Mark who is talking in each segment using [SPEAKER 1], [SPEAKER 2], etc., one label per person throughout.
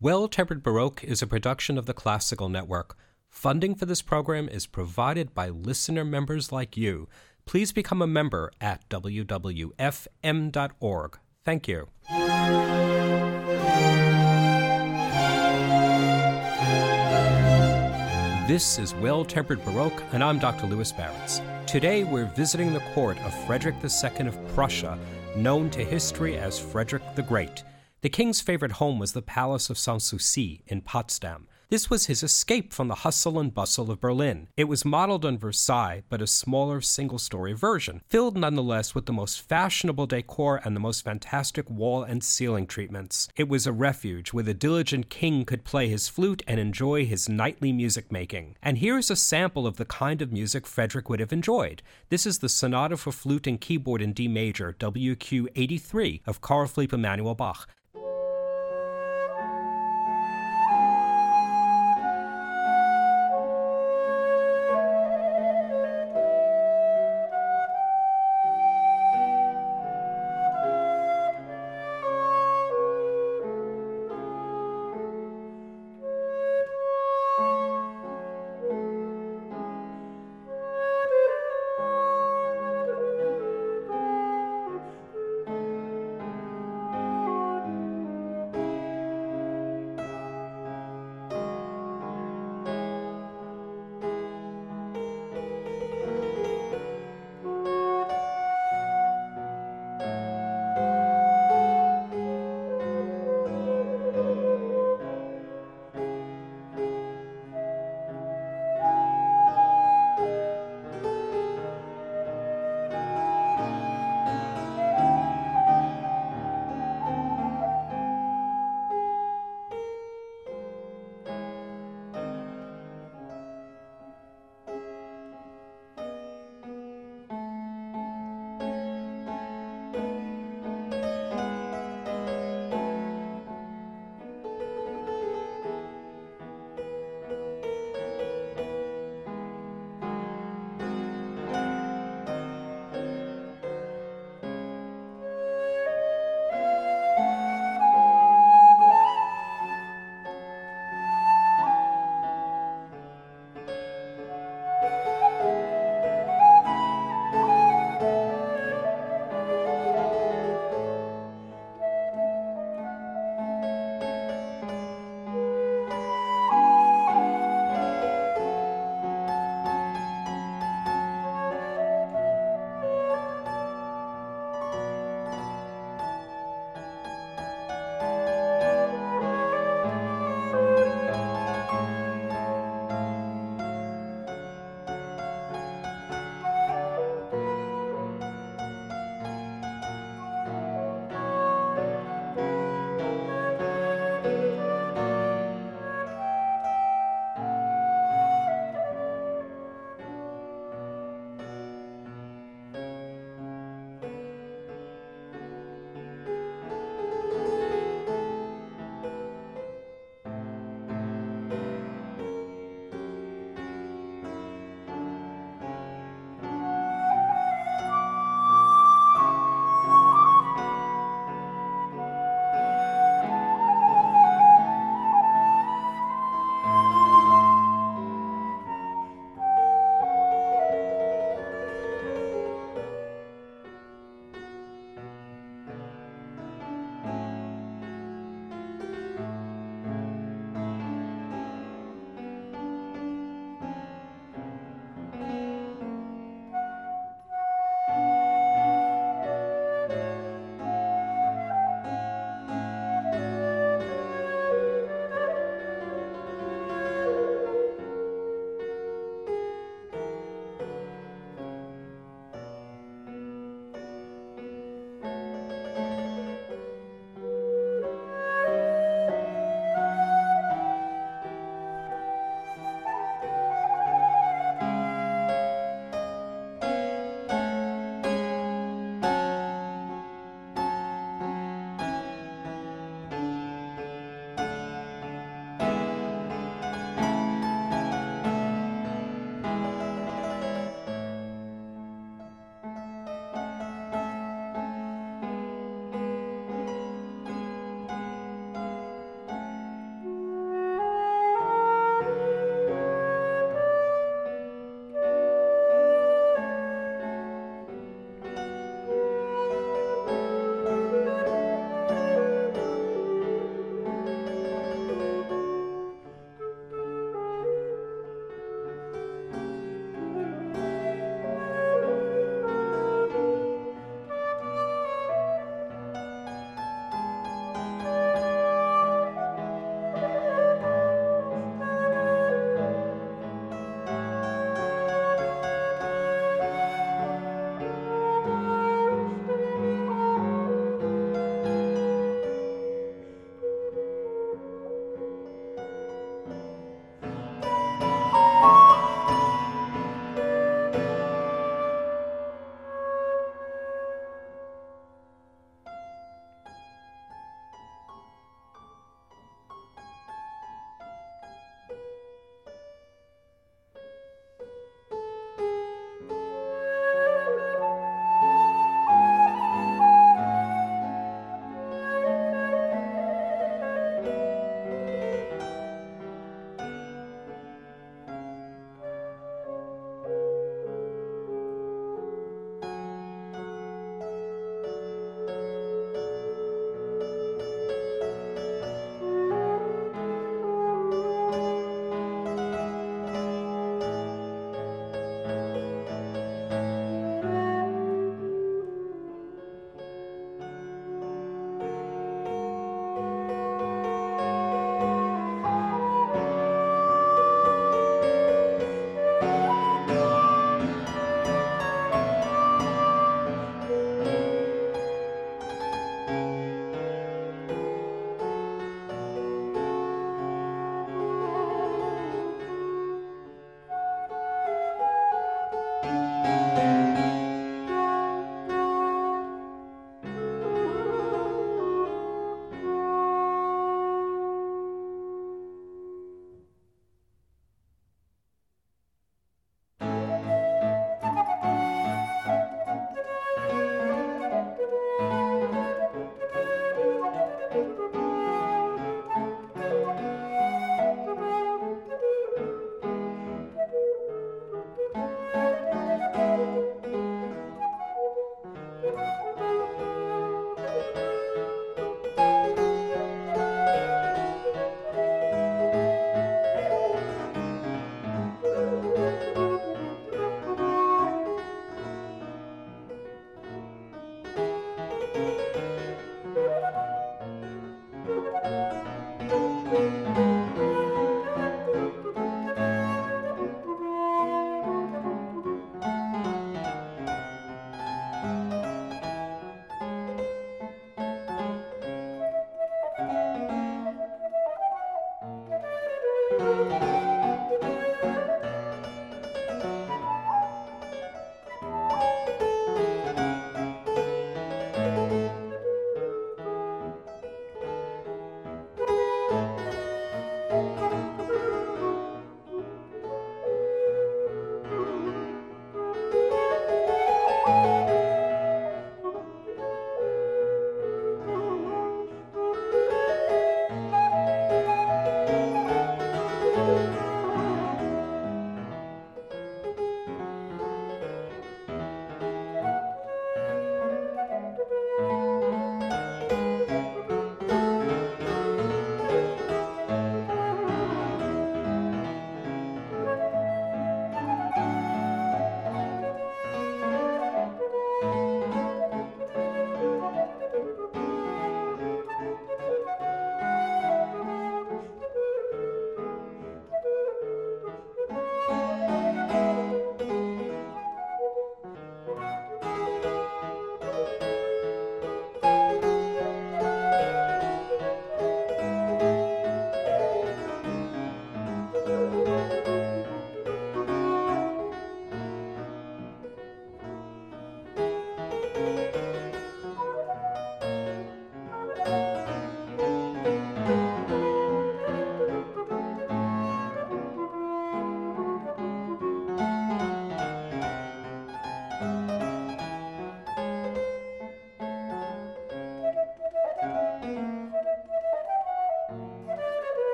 [SPEAKER 1] Well-Tempered Baroque is a production of the Classical Network. Funding for this program is provided by listener members like you. Please become a member at www.fm.org. Thank you. This is Well-Tempered Baroque, and I'm Dr. Louis Baritz. Today we're visiting the court of Frederick II of Prussia, known to history as Frederick the Great. The king's favorite home was the Palace of Sanssouci in Potsdam. This was his escape from the hustle and bustle of Berlin. It was modeled on Versailles, but a smaller single-story version, filled nonetheless with the most fashionable decor and the most fantastic wall and ceiling treatments. It was a refuge where the diligent king could play his flute and enjoy his nightly music-making. And here's a sample of the kind of music Frederick would have enjoyed. This is the Sonata for Flute and Keyboard in D major, WQ 83 of Carl Philipp Emanuel Bach.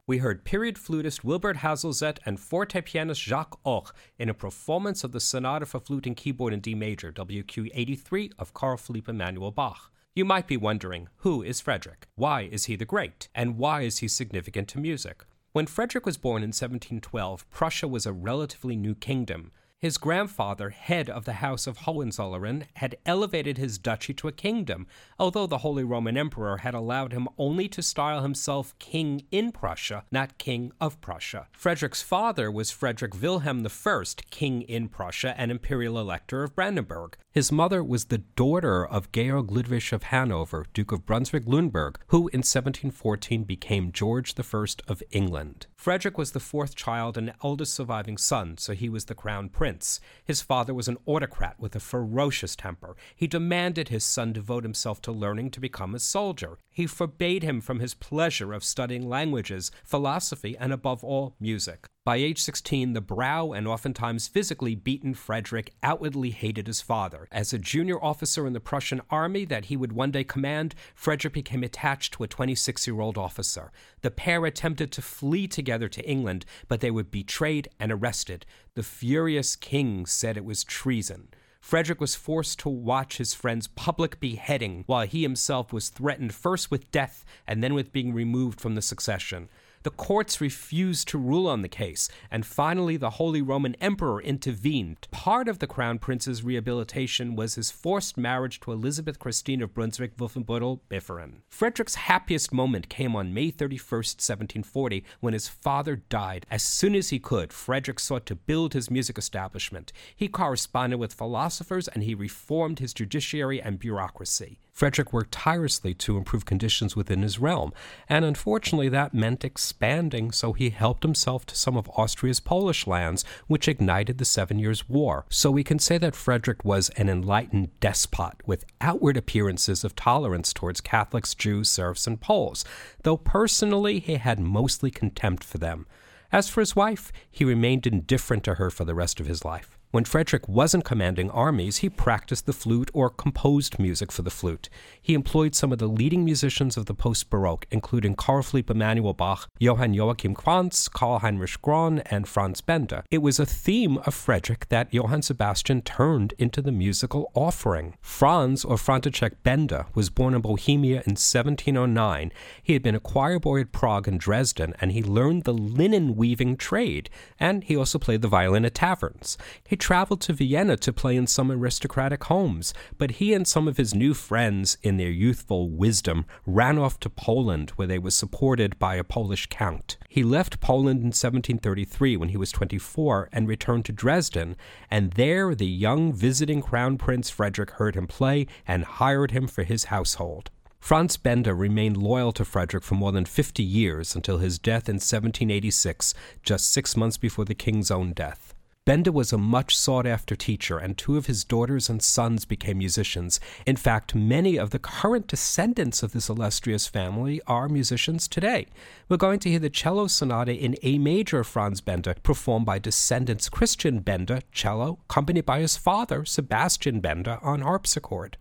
[SPEAKER 1] We heard period flutist Wilbert Hazelzet and forte pianist Jacques Hoch in a performance of the Sonata for Flute and Keyboard in D major, WQ 83 of Carl Philipp Emanuel Bach. You might be wondering, who is Frederick? Why is he the Great? And why is he significant to music? When Frederick was born in 1712, Prussia was a relatively new kingdom. His grandfather, head of the House of Hohenzollern, had elevated his duchy to a kingdom, although the Holy Roman Emperor had allowed him only to style himself king in Prussia, not king of Prussia. Frederick's father was Frederick Wilhelm I, king in Prussia and imperial elector of Brandenburg. His mother was the daughter of Georg Ludwig of Hanover, Duke of Brunswick-Luneburg, who in 1714 became George I of England. Frederick was the fourth child and eldest surviving son, so he was the crown prince. His father was an autocrat with a ferocious temper. He demanded his son devote himself to learning to become a soldier. He forbade him from his pleasure of studying languages, philosophy, and above all, music. By age 16, the brow and oftentimes physically beaten Frederick outwardly hated his father. As a junior officer in the Prussian army that he would one day command, Frederick became attached to a 26-year-old officer. The pair attempted to flee together to England, but they were betrayed and arrested. The furious king said it was treason. Frederick was forced to watch his friend's public beheading, while he himself was threatened first with death and then with being removed from the succession. The courts refused to rule on the case, and finally the Holy Roman Emperor intervened. Part of the Crown Prince's rehabilitation was his forced marriage to Elizabeth Christine of Brunswick-Wolfenbüttel-Beveren. Frederick's happiest moment came on May 31st, 1740, when his father died. As soon as he could, Frederick sought to build his music establishment. He corresponded with philosophers, and he reformed his judiciary and bureaucracy. Frederick worked tirelessly to improve conditions within his realm, and unfortunately that meant expanding, so he helped himself to some of Austria's Polish lands, which ignited the 7 Years' War. So we can say that Frederick was an enlightened despot, with outward appearances of tolerance towards Catholics, Jews, serfs, and Poles, though personally he had mostly contempt for them. As for his wife, he remained indifferent to her for the rest of his life. When Frederick wasn't commanding armies, he practiced the flute or composed music for the flute. He employed some of the leading musicians of the post-Baroque, including Carl Philipp Emanuel Bach, Johann Joachim Franz, Karl Heinrich Graun, and Franz Benda. It was a theme of Frederick that Johann Sebastian turned into the musical offering. Franz, or František Benda, was born in Bohemia in 1709. He had been a choir boy at Prague and Dresden, and he learned the linen weaving trade, and he also played the violin at taverns. He traveled to Vienna to play in some aristocratic homes, but he and some of his new friends, in their youthful wisdom, ran off to Poland, where they were supported by a Polish count. He left Poland in 1733 when he was 24 and returned to Dresden, and there the young visiting Crown Prince Frederick heard him play and hired him for his household. Franz Benda remained loyal to Frederick for more than 50 years until his death in 1786, just 6 months before the king's own death. Benda was a much sought-after teacher, and 2 of his daughters and sons became musicians. In fact, many of the current descendants of this illustrious family are musicians today. We're going to hear the cello sonata in A major of Franz Benda, performed by descendants Christian Benda, cello, accompanied by his father, Sebastian Benda, on harpsichord.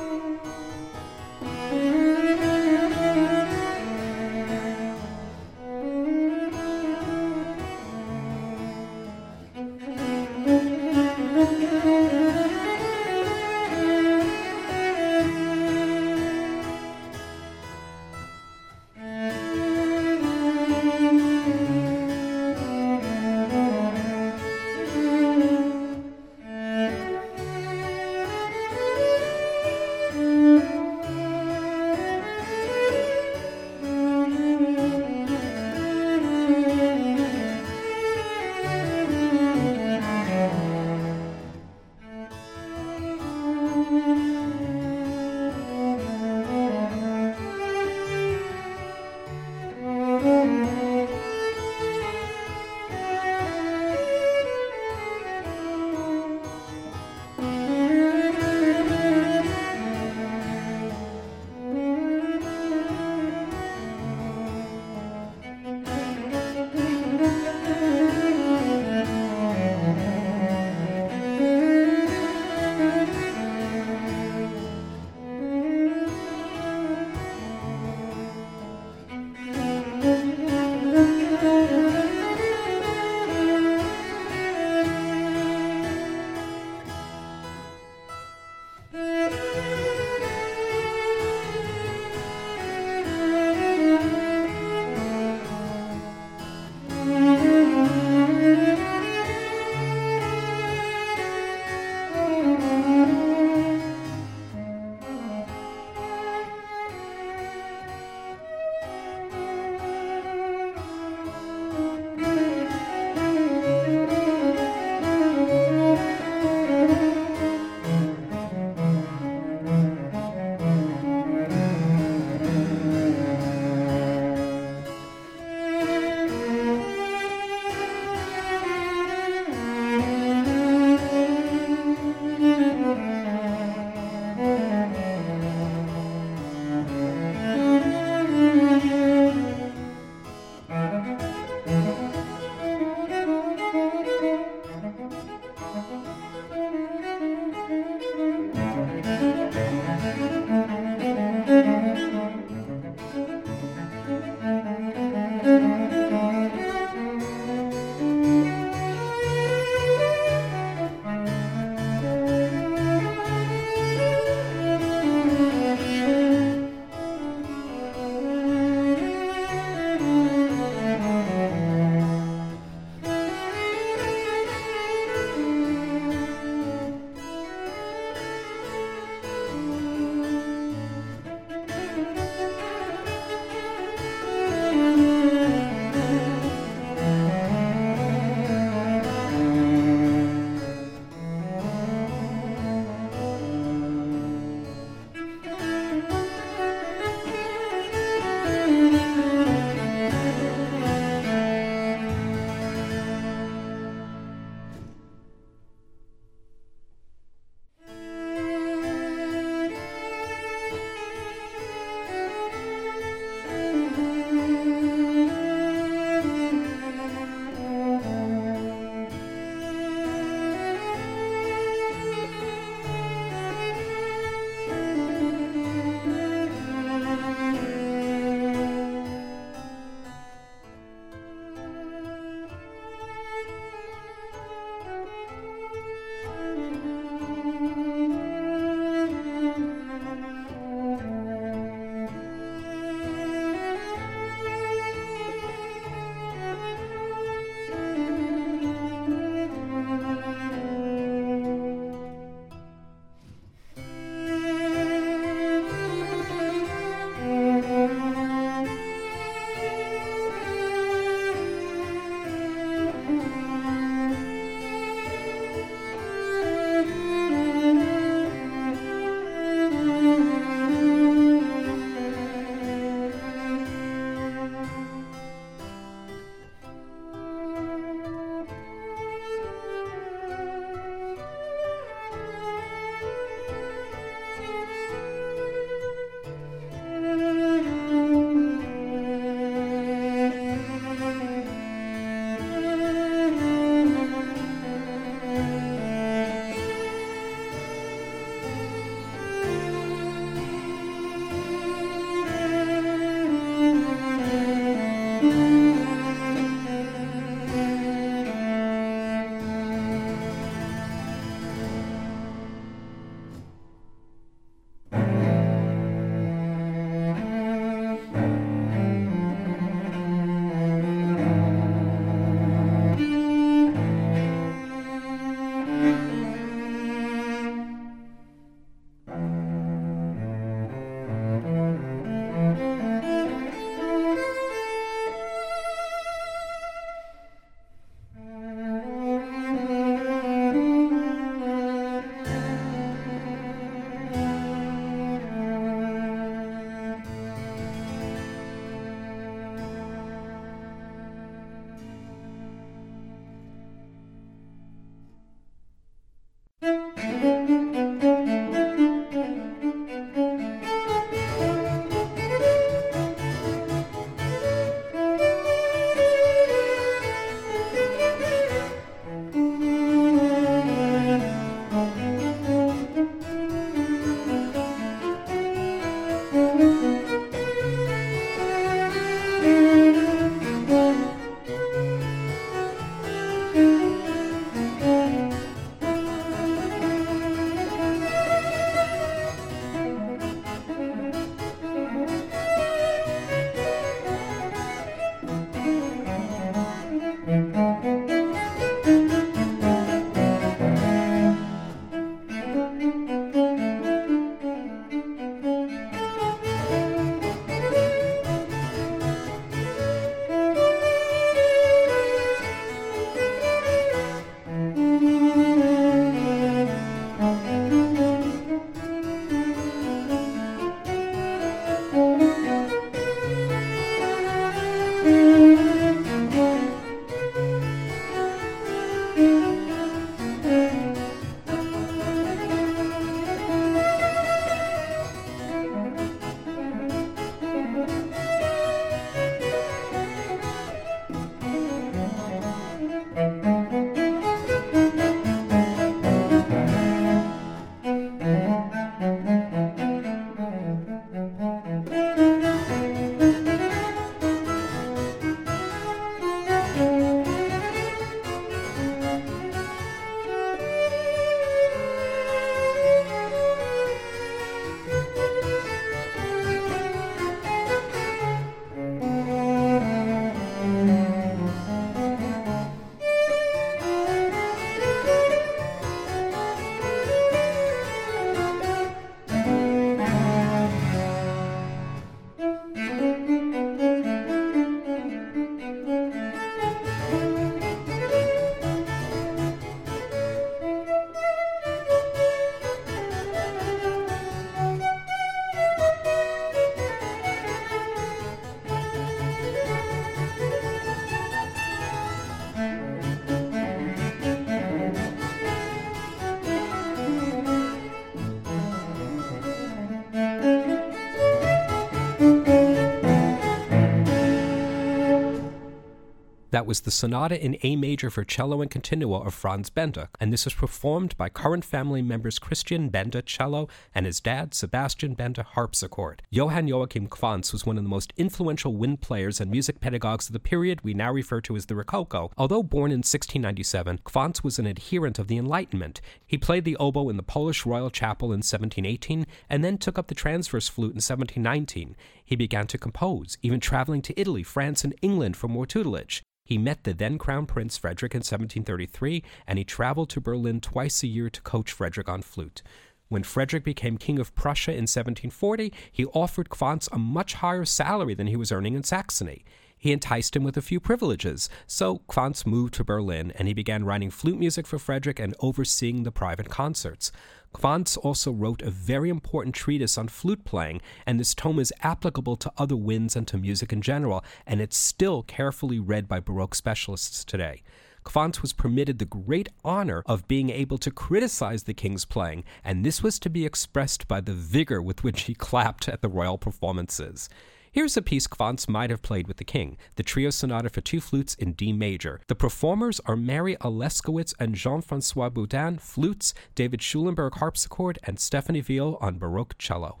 [SPEAKER 1] That was the Sonata in A major for cello and continuo of Franz Benda, and this was performed by current family members Christian Benda cello and his dad Sebastian Benda harpsichord. Johann Joachim Quantz was one of the most influential wind players and music pedagogues of the period we now refer to as the Rococo. Although born in 1697, Quantz was an adherent of the Enlightenment. He played the oboe in the Polish Royal Chapel in 1718 and then took up the transverse flute in 1719. He began to compose, even traveling to Italy, France, and England for more tutelage. He met the then Crown Prince Frederick in 1733, and he traveled to Berlin twice a year to coach Frederick on flute. When Frederick became King of Prussia in 1740, he offered Quantz a much higher salary than he was earning in Saxony. He enticed him with a few privileges, so Quantz moved to Berlin, and he began writing flute music for Frederick and overseeing the private concerts. Quantz also wrote a very important treatise on flute playing, and this tome is applicable to other winds and to music in general, and it's still carefully read by Baroque specialists today. Quantz was permitted the great honor of being able to criticize the king's playing, and this was to be expressed by the vigor with which he clapped at the royal performances. Here's a piece Quantz might have played with the king, the Trio Sonata for two flutes in D major. The performers are Mary Oleskowitz and Jean-François Boudin, flutes, David Schulenberg harpsichord, and Stephanie Viau on Baroque cello.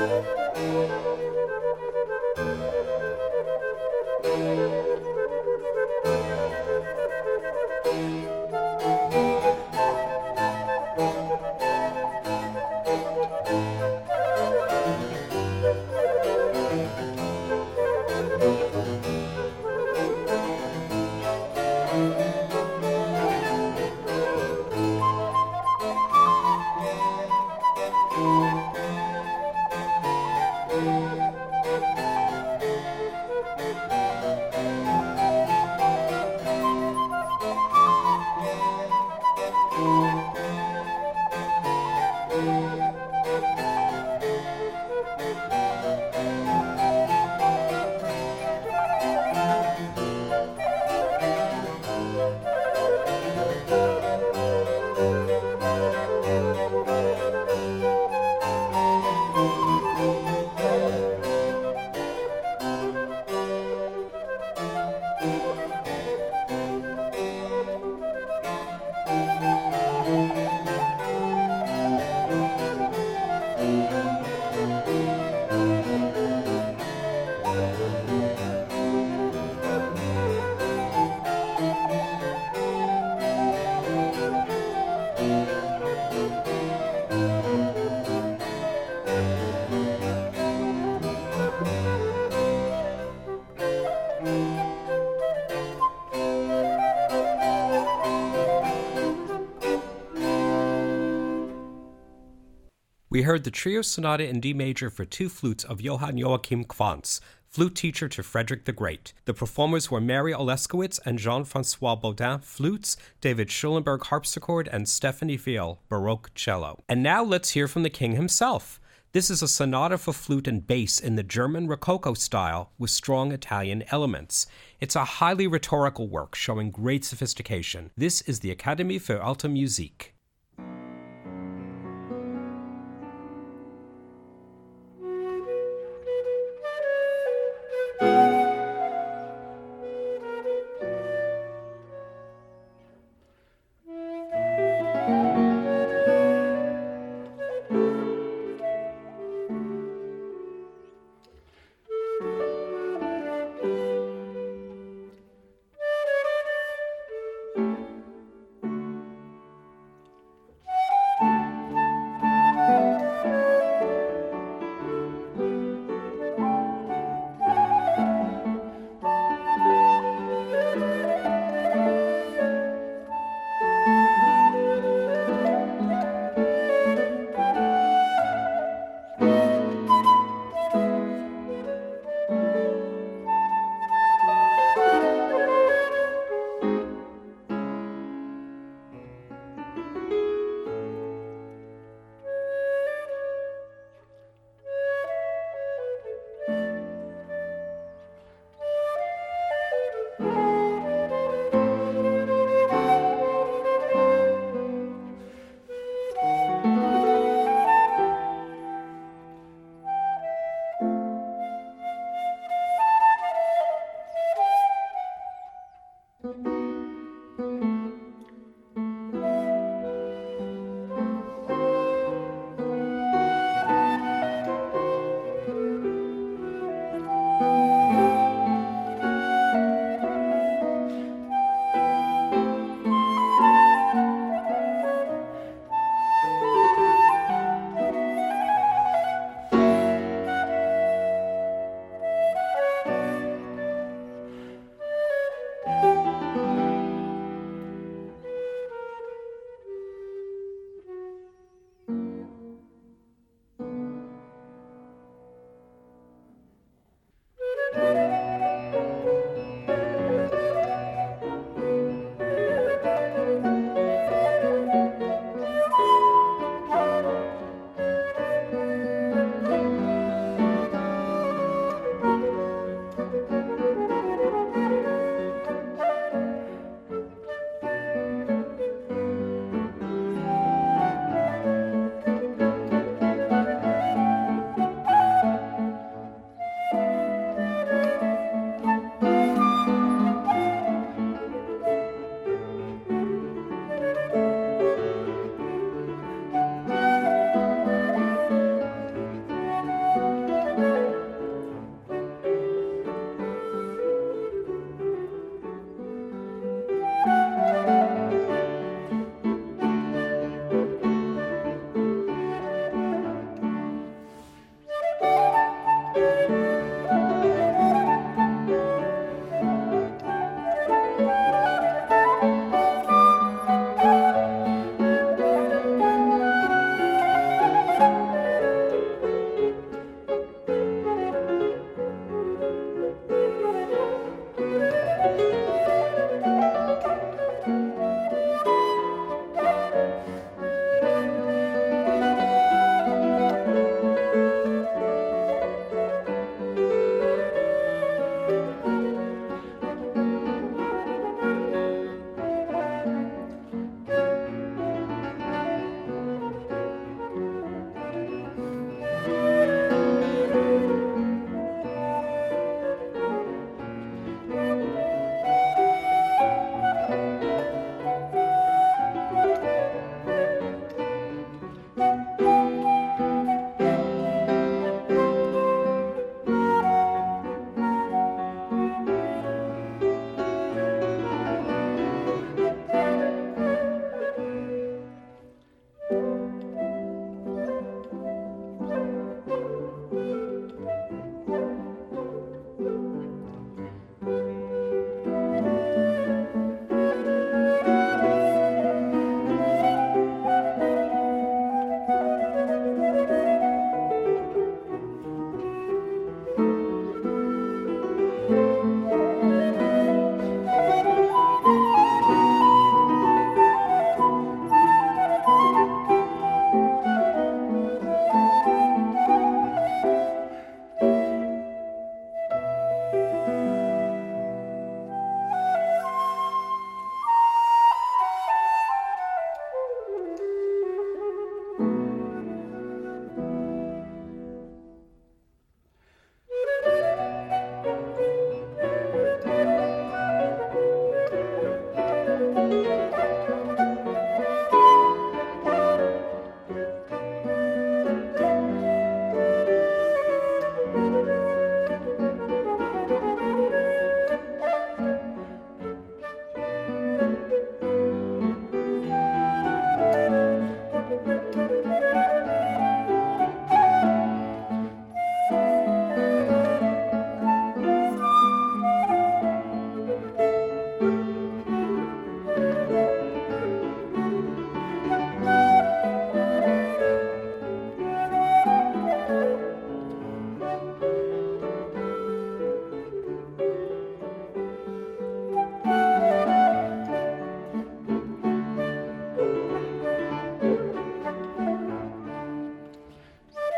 [SPEAKER 1] We heard the Trio Sonata in D major for two flutes of Johann Joachim Quantz, flute teacher to Frederick the Great. The performers were Mary Oleskowitz and Jean-Francois Baudin, flutes, David Schulenberg, harpsichord, and Stephanie Fiel, baroque cello. And now let's hear from the king himself. This is a sonata for flute and bass in the German Rococo style with strong Italian elements. It's a highly rhetorical work showing great sophistication. This is the Akademie für Alte Musik.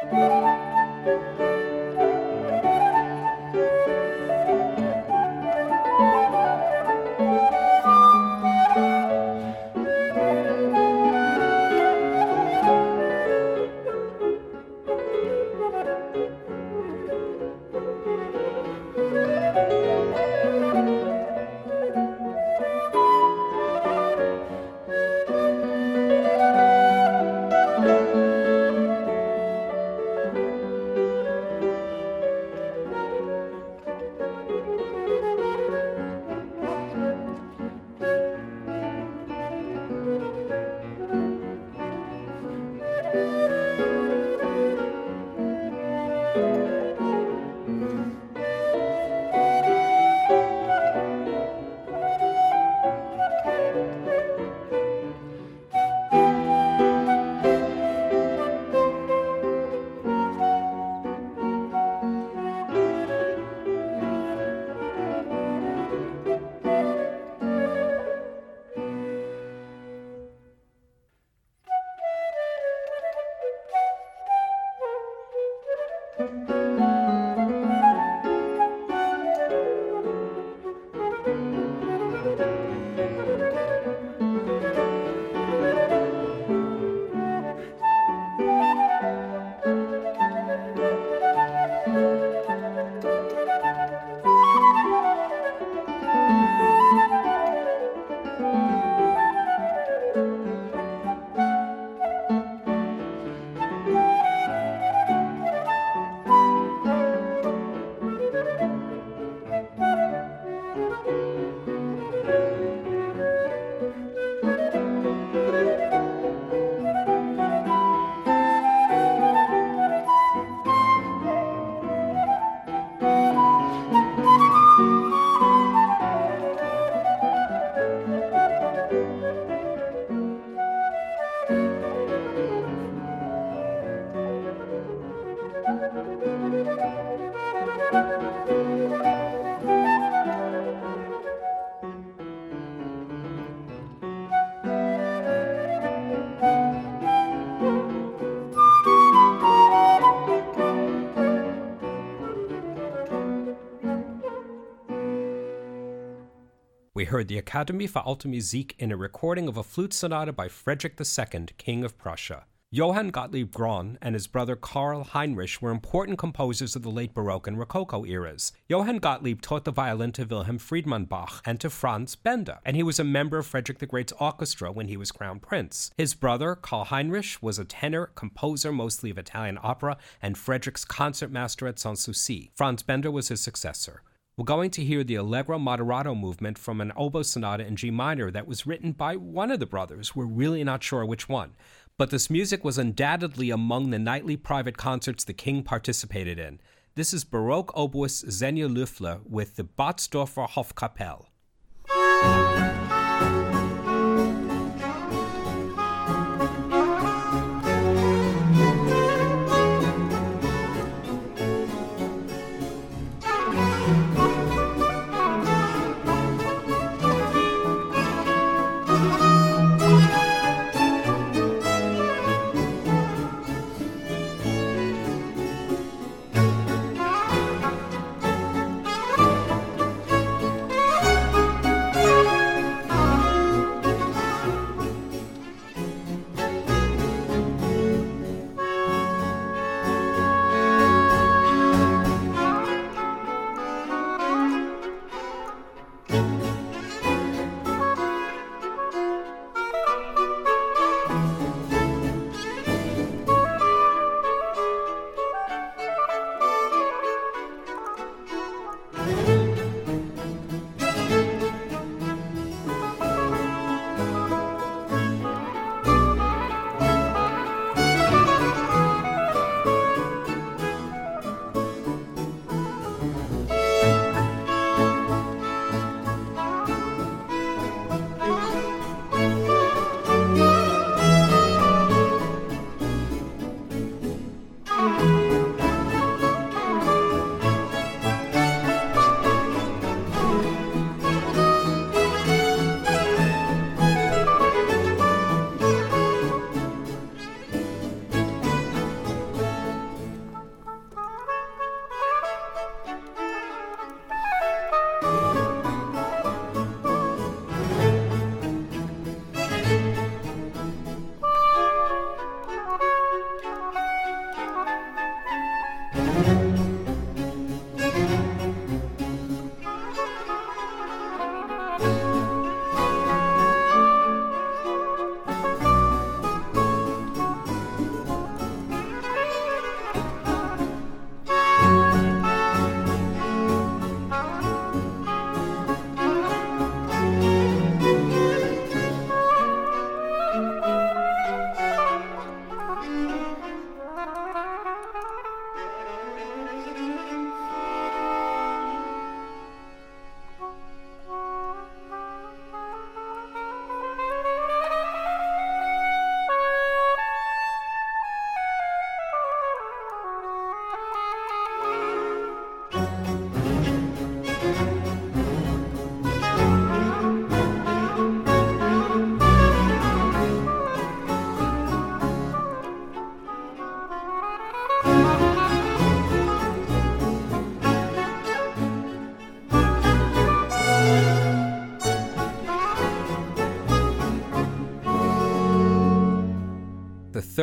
[SPEAKER 1] We heard the Academy für Alte Musik in a recording of a flute sonata by Frederick II, King of Prussia. Johann Gottlieb Graun and his brother Karl Heinrich were important composers of the late Baroque and Rococo eras. Johann Gottlieb taught the violin to Wilhelm Friedmann Bach and to Franz Benda, and he was a member of Frederick the Great's orchestra when he was crown prince. His brother, Karl Heinrich, was a tenor, composer mostly of Italian opera, and Frederick's concertmaster at Sanssouci. Franz Benda was his successor. We're going to hear the Allegro Moderato movement from an oboe sonata in G minor that was written by one of the brothers. We're really not sure which one. But this music was undoubtedly among the nightly private concerts the king participated in. This is Baroque oboist Xenia Löffler with the Botsdorfer Hofkapelle.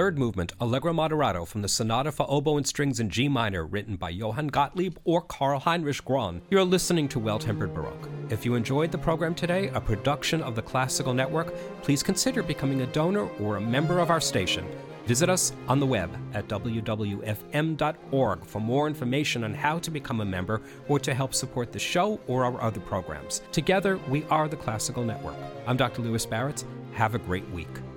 [SPEAKER 1] third movement, Allegro moderato from the Sonata for Oboe and Strings in G minor, written by Johann Gottlieb or Karl Heinrich Graun. You're listening to Well-Tempered Baroque. If you enjoyed the program today, a production of the Classical Network, please consider becoming a donor or a member of our station. Visit us on the web at wwfm.org for more information on how to become a member or to help support the show or our other programs. Together, we are the Classical Network. I'm Dr. Louis Baratz. Have a great week.